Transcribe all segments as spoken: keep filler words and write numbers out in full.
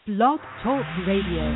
Blog Talk Radio.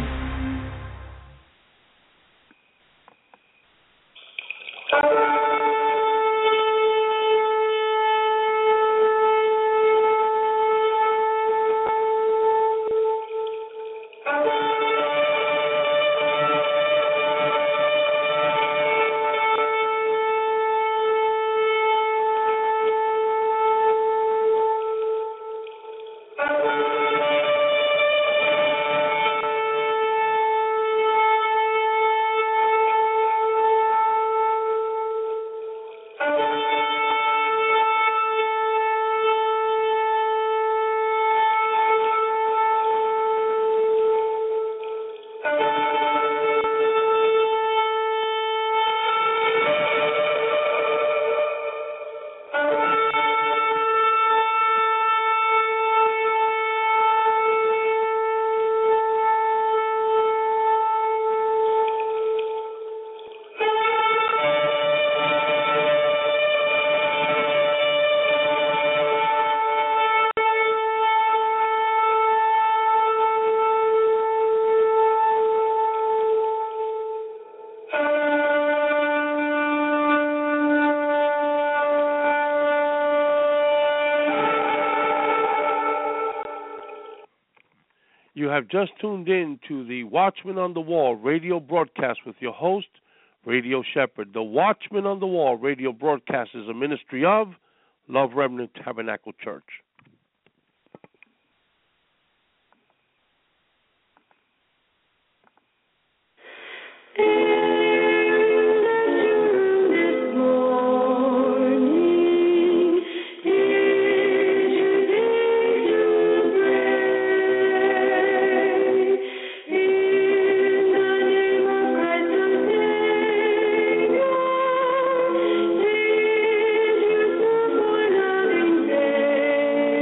You have just tuned in to the Watchman on the Wall radio broadcast with your host, Radio Shepherd. The Watchman on the Wall radio broadcast is a ministry of Love Remnant Tabernacle Church. Thank you.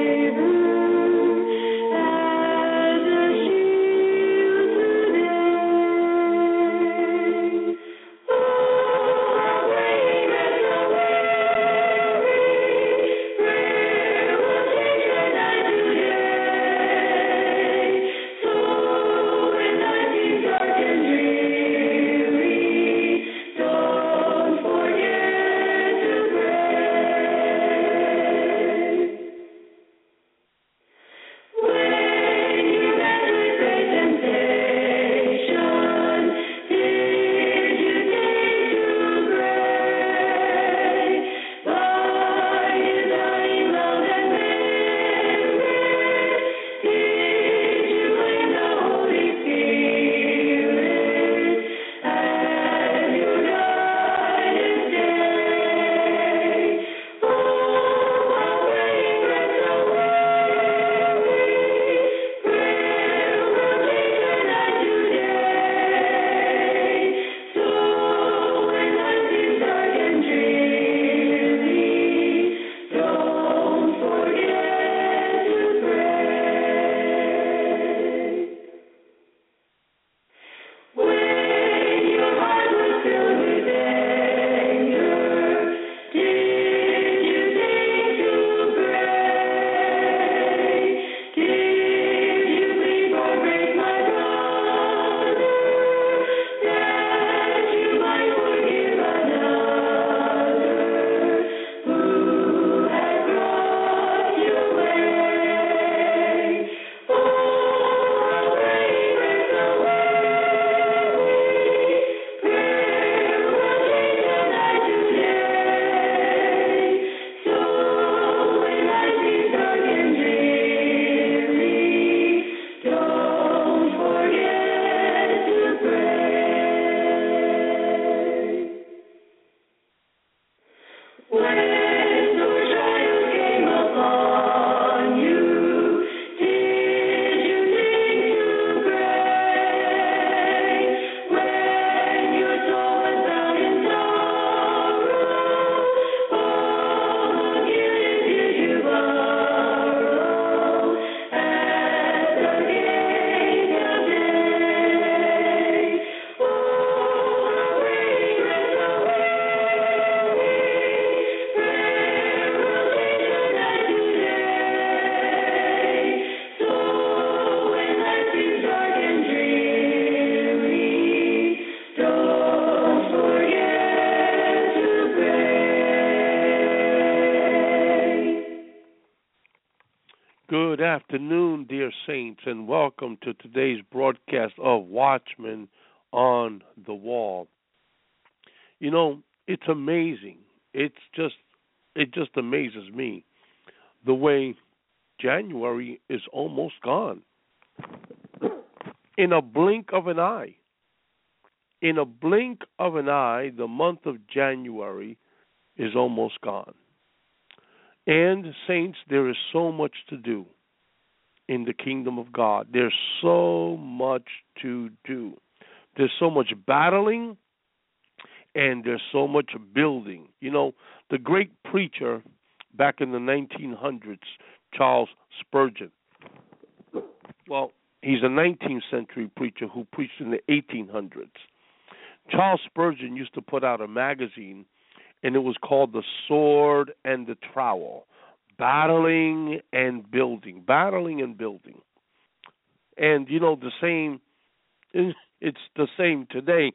afternoon, dear saints, and welcome to today's broadcast of Watchmen on the Wall. You know, it's amazing. It's just, it just amazes me the way January is almost gone. In a blink of an eye. In a blink of an eye, the month of January is almost gone. And, saints, there is so much to do in the kingdom of God. There's so much to do. There's so much battling, and there's so much building. You know, the great preacher back in the nineteen hundreds, Charles Spurgeon, well, he's a nineteenth century preacher who preached in the eighteen hundreds. Charles Spurgeon used to put out a magazine, and it was called The Sword and the Trowel, battling and building, battling and building. And, you know, the same, it's the same today.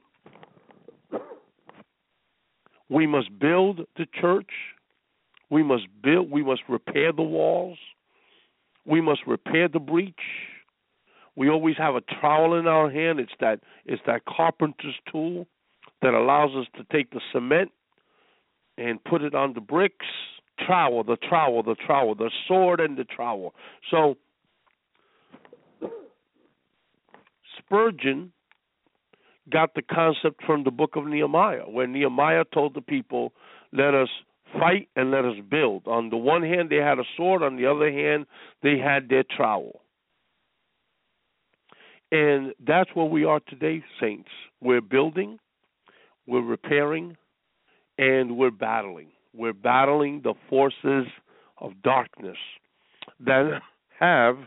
We must build the church. We must build, we must repair the walls. We must repair the breach. We always have a trowel in our hand. It's that, it's that carpenter's tool that allows us to take the cement and put it on the bricks. Trowel, the trowel, the trowel, the sword and the trowel. So, Spurgeon got the concept from the book of Nehemiah, where Nehemiah told the people, let us fight and let us build. On the one hand, they had a sword. On the other hand, they had their trowel. And that's where we are today, saints. We're building, we're repairing, and we're battling. We're battling the forces of darkness that have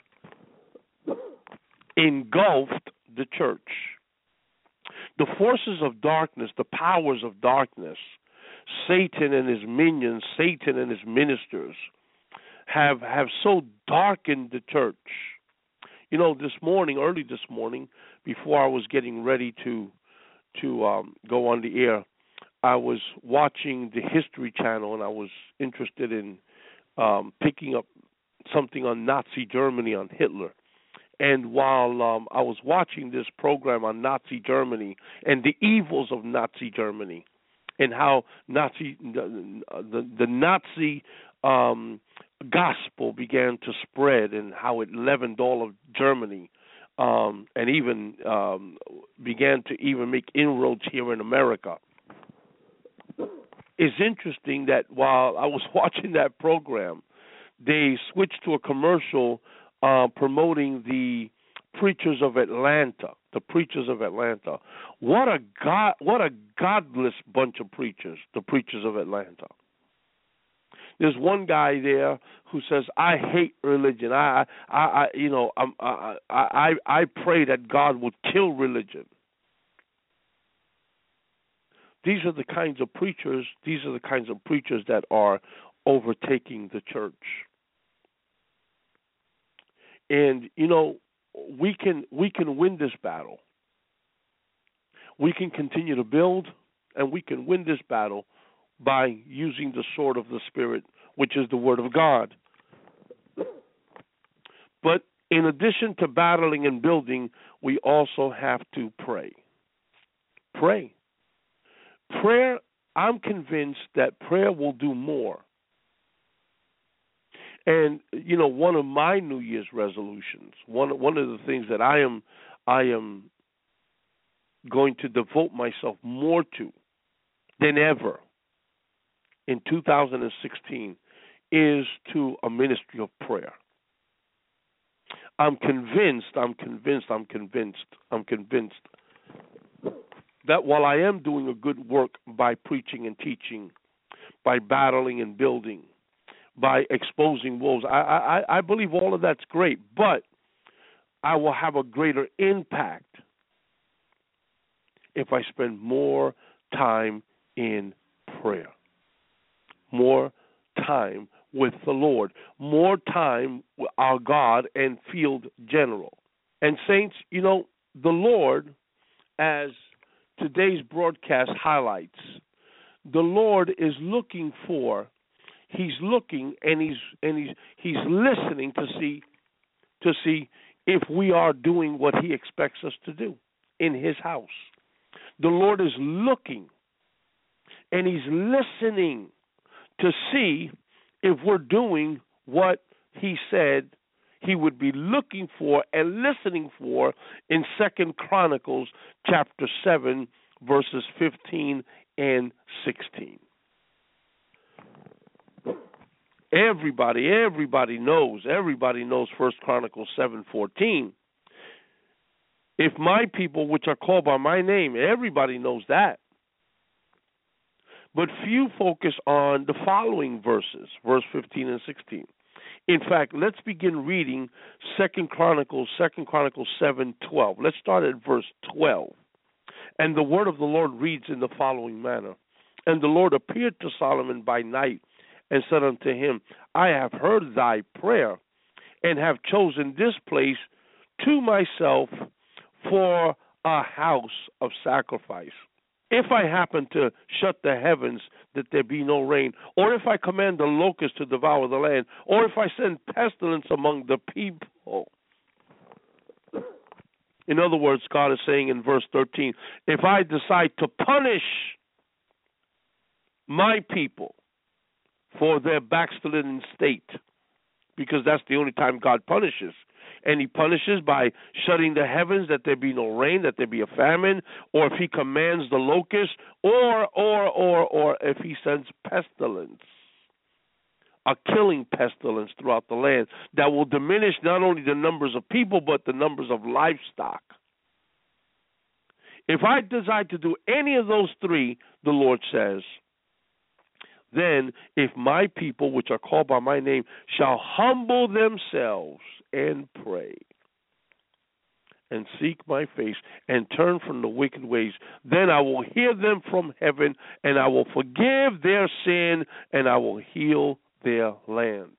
engulfed the church. The forces of darkness, the powers of darkness, Satan and his minions, Satan and his ministers, have have so darkened the church. You know, this morning, early this morning, before I was getting ready to to um, go on the air, I was watching the History Channel, and I was interested in um, picking up something on Nazi Germany, on Hitler. And while um, I was watching this program on Nazi Germany and the evils of Nazi Germany, and how Nazi the the, the Nazi um, gospel began to spread, and how it leavened all of Germany, um, and even um, began to even make inroads here in America. It's interesting that while I was watching that program, they switched to a commercial uh, promoting the preachers of Atlanta, the preachers of Atlanta. What a god, what a godless bunch of preachers, the preachers of Atlanta. There's one guy there who says, "I hate religion. I, I, I you know, I'm, I, I, I pray that God would kill religion." These are the kinds of preachers. These are the kinds of preachers that are overtaking the church. And you know, we can we can win this battle. We can continue to build, and we can win this battle by using the sword of the Spirit, which is the Word of God. But in addition to battling and building, we also have to pray. Pray. Prayer, I'm convinced that prayer will do more. And you know, one of my New Year's resolutions, one one of the things that I am I am going to devote myself more to than ever in two thousand sixteen is to a ministry of prayer. I'm convinced, I'm convinced, I'm convinced, I'm convinced that while I am doing a good work by preaching and teaching, by battling and building, by exposing wolves, I, I, I believe all of that's great, but I will have a greater impact if I spend more time in prayer, more time with the Lord, more time with our God and field general. And saints, you know, the Lord, as today's broadcast highlights, the Lord is looking for, he's looking and he's and he's he's listening to see to see if we are doing what he expects us to do in his house. The Lord is looking and he's listening to see if we're doing what he said he would be looking for and listening for in Second Chronicles chapter seven, verses fifteen and sixteen. Everybody, everybody knows, everybody knows First Chronicles seven fourteen. If my people, which are called by my name, everybody knows that. But few focus on the following verses, verse fifteen and sixteen. In fact, let's begin reading Second Chronicles, Second Chronicles seven twelve. Let's start at verse twelve. And the word of the Lord reads in the following manner. And the Lord appeared to Solomon by night and said unto him, I have heard thy prayer, and have chosen this place to myself for a house of sacrifice. If I happen to shut the heavens that there be no rain, or if I command the locusts to devour the land, or if I send pestilence among the people. In other words, God is saying in verse thirteen, if I decide to punish my people for their backslidden state, because that's the only time God punishes. And he punishes by shutting the heavens that there be no rain, that there be a famine, or if he commands the locust, or, or, or, or if he sends pestilence, a killing pestilence throughout the land that will diminish not only the numbers of people, but the numbers of livestock. If I decide to do any of those three, the Lord says, then if my people, which are called by my name, shall humble themselves and pray and seek my face and turn from the wicked ways, then I will hear them from heaven, and I will forgive their sin, and I will heal their land.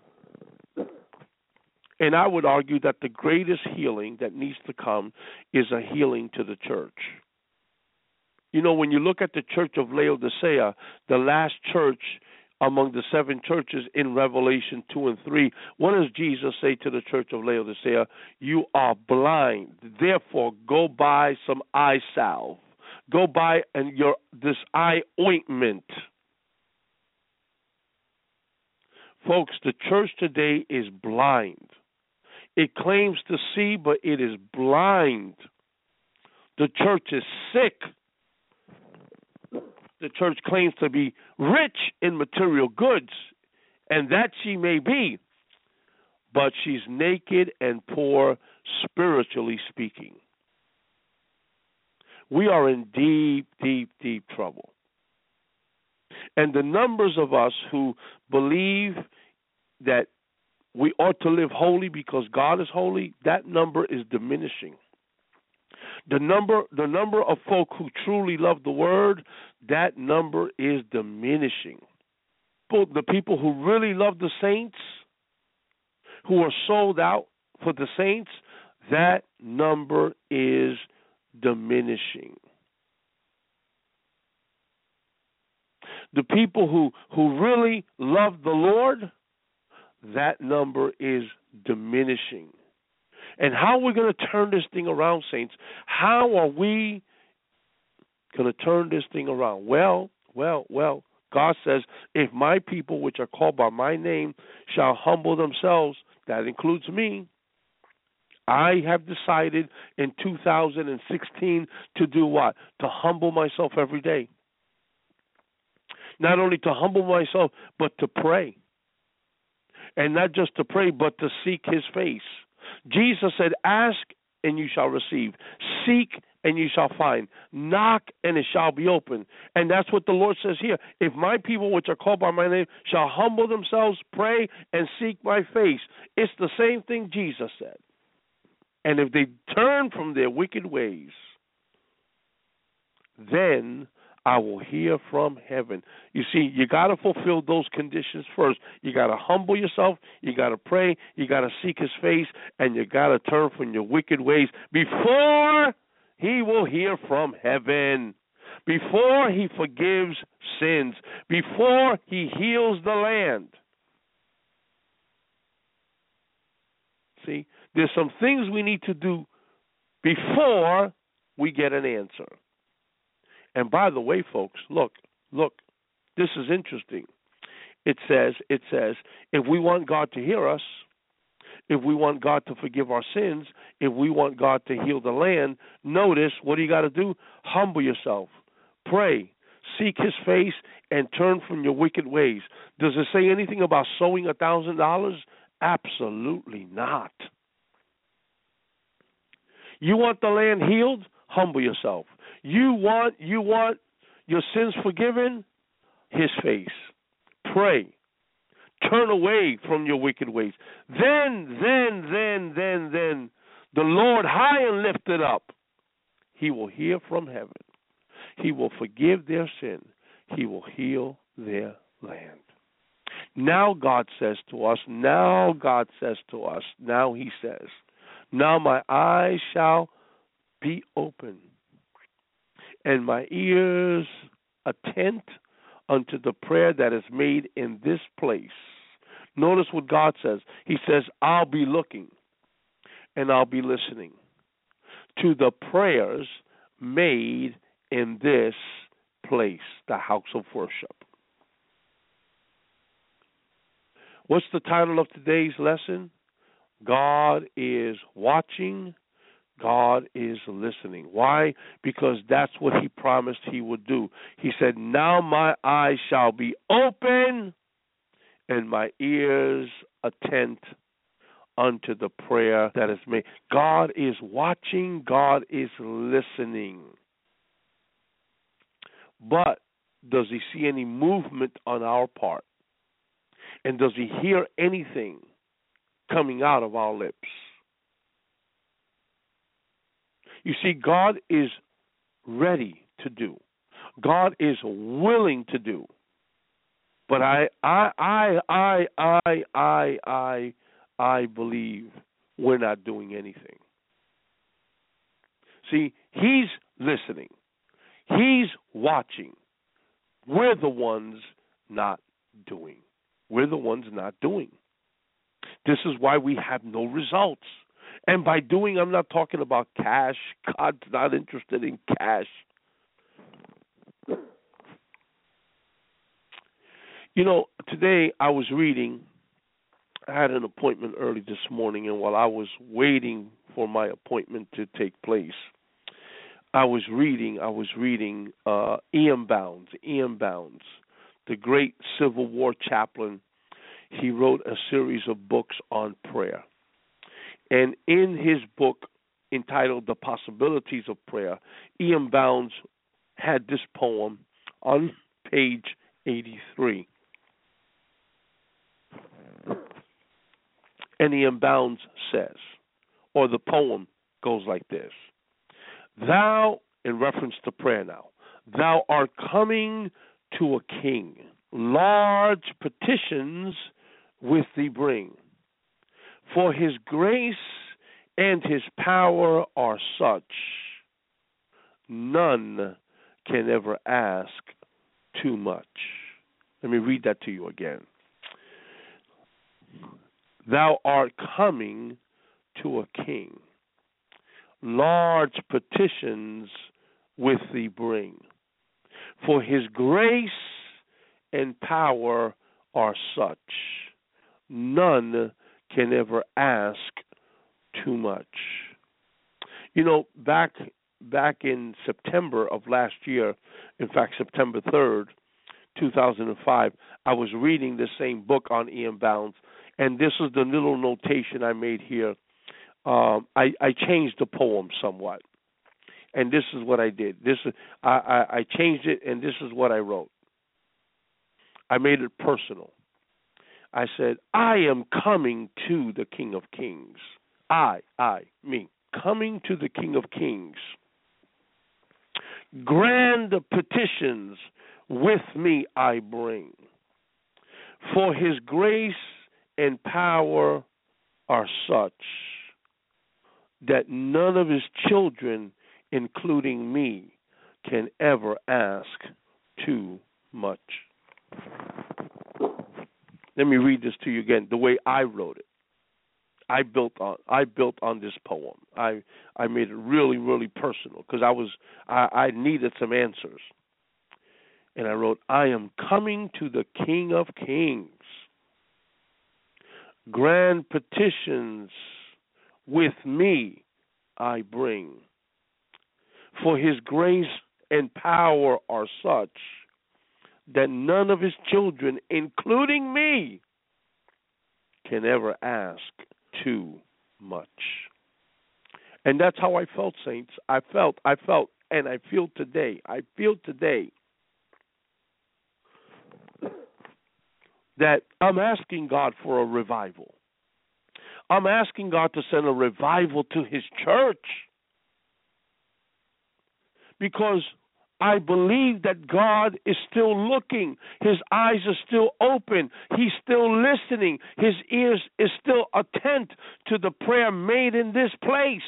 And I would argue that the greatest healing that needs to come is a healing to the church. You know, when you look at the church of Laodicea, the last church among the seven churches in Revelation two and three, what does Jesus say to the church of Laodicea? You are blind, therefore go buy some eye salve. Go buy and your this eye ointment. Folks, the church today is blind. It claims to see, but it is blind. The church is sick. The church claims to be rich in material goods, and that she may be, but she's naked and poor spiritually speaking. We are in deep, deep, deep trouble. And the numbers of us who believe that we ought to live holy because God is holy, that number is diminishing. The number the number of folk who truly love the word, that number is diminishing. The people who really love the saints, who are sold out for the saints, that number is diminishing. The people who, who really love the Lord, that number is diminishing. And how are we going to turn this thing around, saints? How are we going to turn this thing around? Well, well, well, God says, if my people, which are called by my name, shall humble themselves, that includes me. I have decided in two thousand sixteen to do what? To humble myself every day. Not only to humble myself, but to pray. And not just to pray, but to seek his face. Jesus said, ask and you shall receive. Seek and you shall find. Knock and it shall be open. And that's what the Lord says here. If my people which are called by my name shall humble themselves, pray, and seek my face. It's the same thing Jesus said. And if they turn from their wicked ways, then I will hear from heaven. You see, you got to fulfill those conditions first. You got to humble yourself. You got to pray. You got to seek his face. And you got to turn from your wicked ways before he will hear from heaven. Before he forgives sins. Before he heals the land. See, there's some things we need to do before we get an answer. And by the way, folks, look, look, this is interesting. It says, it says, if we want God to hear us, if we want God to forgive our sins, if we want God to heal the land, notice, what do you got to do? Humble yourself. Pray. Seek his face and turn from your wicked ways. Does it say anything about sowing a thousand dollars? Absolutely not. You want the land healed? Humble yourself. You want you want your sins forgiven? His face. Pray. Turn away from your wicked ways. Then, then, then, then, then, the Lord high and lifted up, he will hear from heaven. He will forgive their sin. He will heal their land. Now God says to us, now God says to us, now he says, now my eyes shall be open, and my ears attent unto the prayer that is made in this place. Notice what God says. He says, I'll be looking and I'll be listening to the prayers made in this place, the house of worship. What's the title of today's lesson? God is watching. God is listening. Why? Because that's what he promised he would do. He said, now my eyes shall be open and my ears attent unto the prayer that is made. God is watching. God is listening. But does he see any movement on our part? And does he hear anything coming out of our lips? You see, God is ready to do. God is willing to do. But I, I, I, I, I, I, I, I believe we're not doing anything. See, he's listening. He's watching. We're the ones not doing. We're the ones not doing. This is why we have no results. And by doing, I'm not talking about cash. God's not interested in cash. You know, today I was reading. I had an appointment early this morning, and while I was waiting for my appointment to take place, I was reading, I was reading uh, E M Bounds, E M Bounds, the great Civil War chaplain. He wrote a series of books on prayer. And in his book entitled The Possibilities of Prayer, E M Bounds had this poem on page eighty-three. And E M Bounds says, or the poem goes like this: Thou, in reference to prayer now, thou art coming to a king, large petitions with thee bring. For his grace and his power are such, none can ever ask too much. Let me read that to you again. Thou art coming to a king, large petitions with thee bring. For his grace and power are such, none can ever ask too much. You know, back back in September of last year, in fact, September third, two thousand five, I was reading the same book on E M Bounds, and this is the little notation I made here. Um, I, I changed the poem somewhat, and this is what I did. This is, I, I, I changed it, and this is what I wrote. I made it personal. I said, I am coming to the King of Kings. I, I, me, coming to the King of Kings. Grand petitions with me I bring. For his grace and power are such that none of his children, including me, can ever ask too much. Let me read this to you again, the way I wrote it. I built on I built on this poem. I I made it really really personal because I was I, I needed some answers. And I wrote, I am coming to the King of Kings. Grand petitions with me I bring. For his grace and power are such that none of his children, including me, can ever ask too much. And that's how I felt, saints. I felt, I felt, and I feel today. I feel today that I'm asking God for a revival. I'm asking God to send a revival to his church because I believe that God is still looking. His eyes are still open. He's still listening. His ears is still attent to the prayer made in this place.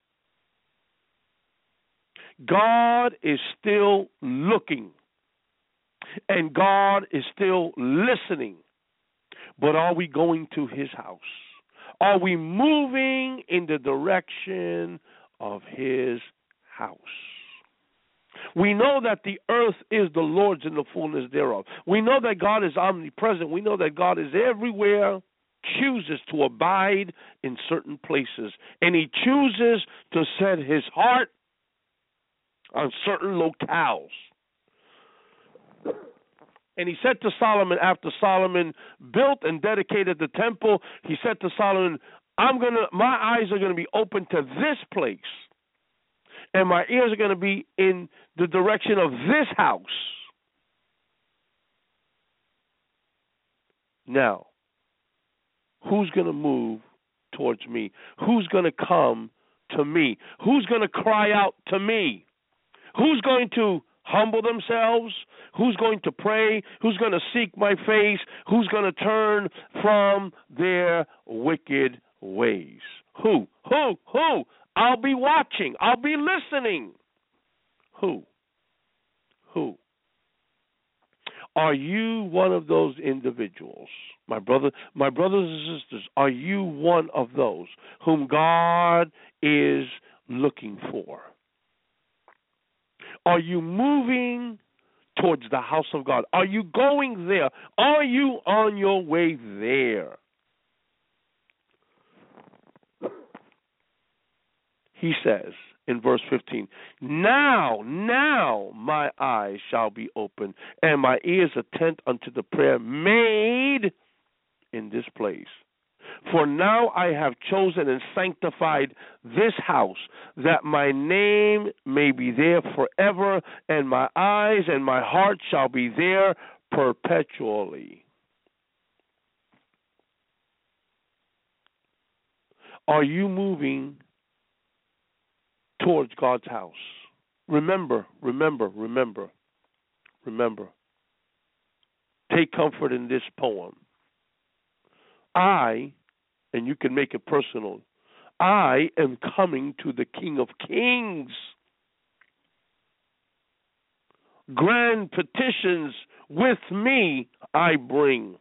God is still looking. And God is still listening. But are we going to his house? Are we moving in the direction of his house? We know that the earth is the Lord's and the fullness thereof. We know that God is omnipresent. We know that God is everywhere, chooses to abide in certain places. And he chooses to set his heart on certain locales. And he said to Solomon, after Solomon built and dedicated the temple, he said to Solomon, I'm gonna my eyes are gonna be open to this place. And my ears are going to be in the direction of this house. Now, who's going to move towards me? Who's going to come to me? Who's going to cry out to me? Who's going to humble themselves? Who's going to pray? Who's going to seek my face? Who's going to turn from their wicked ways? Who? Who? Who? I'll be watching. I'll be listening. Who? Who? Are you one of those individuals? My brother, my brothers and sisters, are you one of those whom God is looking for? Are you moving towards the house of God? Are you going there? Are you on your way there? He says in verse fifteen, now, now my eyes shall be open, and my ears attent unto the prayer made in this place. For now I have chosen and sanctified this house, that my name may be there forever, and my eyes and my heart shall be there perpetually. Are you moving towards God's house? Remember, remember, remember, remember. Take comfort in this poem. I, and you can make it personal, I am coming to the King of Kings. Grand petitions with me I bring.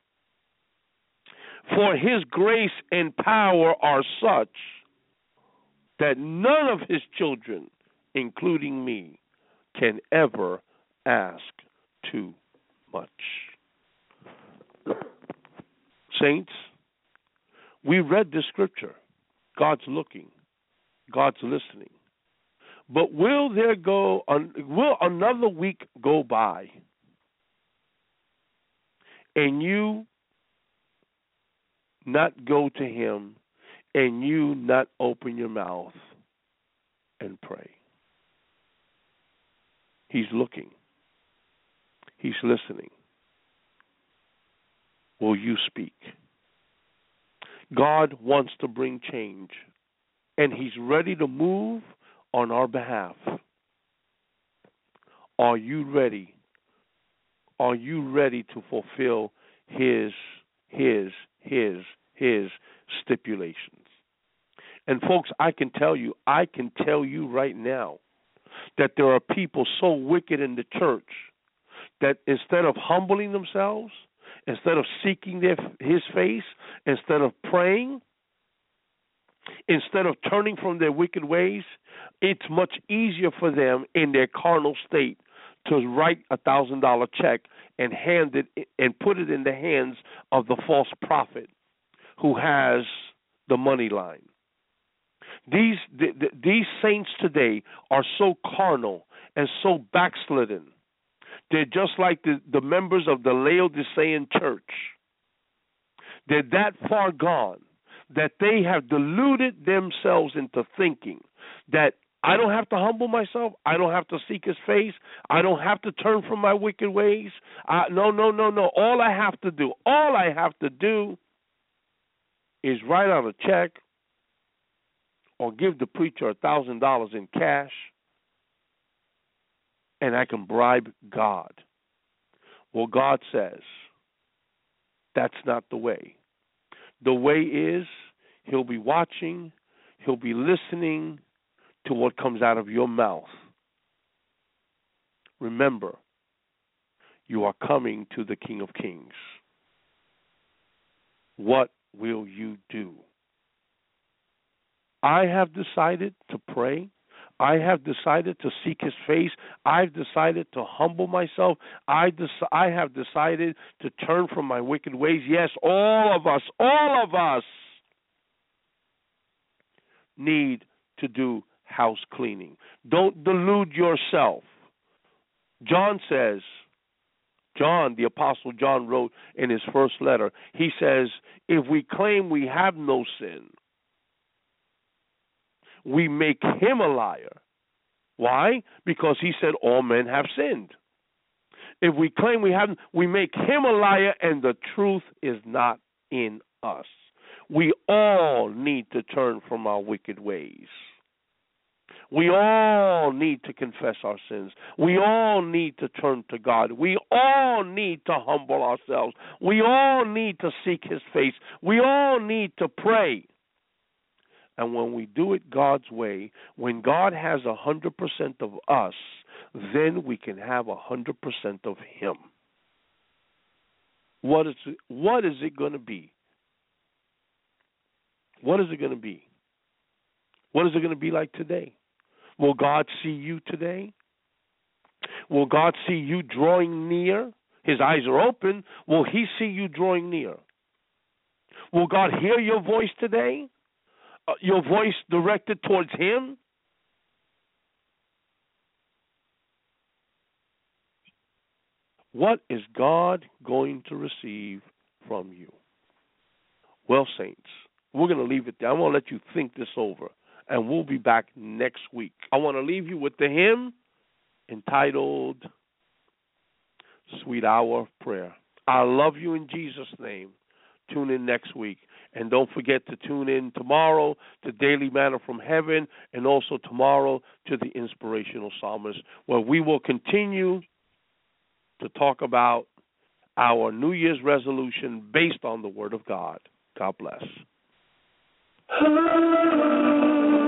For his grace and power are such that none of his children, including me, can ever ask too much. Saints, we read this scripture. God's looking. God's listening. But will there go, will another week go by and you not go to him and you not open your mouth and pray? He's looking. He's listening. Will you speak? God wants to bring change, and he's ready to move on our behalf. Are you ready? Are you ready to fulfill his, his, his, his stipulations? And folks, I can tell you, I can tell you right now that there are people so wicked in the church that instead of humbling themselves, instead of seeking their, his face, instead of praying, instead of turning from their wicked ways, it's much easier for them in their carnal state to write a thousand dollar check and hand it and put it in the hands of the false prophet who has the money line. These the, the, these saints today are so carnal and so backslidden. They're just like the, the members of the Laodicean church. They're that far gone that they have deluded themselves into thinking that I don't have to humble myself. I don't have to seek his face. I don't have to turn from my wicked ways. Uh, no, no, no, no. All I have to do, all I have to do is write out a check or give the preacher a thousand dollars in cash, and I can bribe God. Well, God says that's not the way. The way is he'll be watching, he'll be listening to what comes out of your mouth. Remember, you are coming to the King of Kings. What will you do? I have decided to pray. I have decided to seek his face. I've decided to humble myself. I, dec- I have decided to turn from my wicked ways. Yes, all of us, all of us need to do house cleaning. Don't delude yourself. John says, John, the Apostle John wrote in his first letter, he says, if we claim we have no sin, we make him a liar. Why? Because he said all men have sinned. If we claim we haven't, we make him a liar, and the truth is not in us. We all need to turn from our wicked ways. We all need to confess our sins. We all need to turn to God. We all need to humble ourselves. We all need to seek his face. We all need to pray. And when we do it God's way, when God has one hundred percent of us, then we can have one hundred percent of him. What is it, what is it going to be? What is it going to be? What is it going to be like today? Will God see you today? Will God see you drawing near? His eyes are open. Will he see you drawing near? Will God hear your voice today? Uh, your voice directed towards him? What is God going to receive from you? Well, saints, we're going to leave it there. I want to let you think this over, and we'll be back next week. I want to leave you with the hymn entitled Sweet Hour of Prayer. I love you in Jesus' name. Tune in next week. And don't forget to tune in tomorrow to Daily Manna from Heaven, and also tomorrow to the Inspirational Psalmist, where we will continue to talk about our New Year's resolution based on the Word of God. God bless.